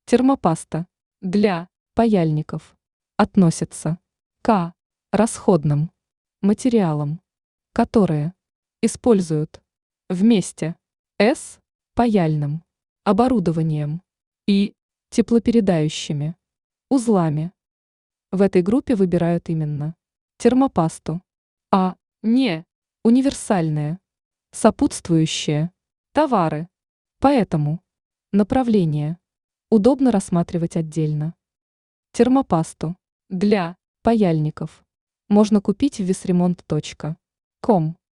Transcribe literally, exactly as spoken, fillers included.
Термопаста для паяльников относится к расходным материалам, которые используют вместе с паяльным оборудованием и теплопередающими узлами. В этой группе выбирают именно термопасту, а не универсальные сопутствующие товары. Поэтому направление удобно рассматривать отдельно. Термопасту для паяльников можно купить в весремонт точка ком.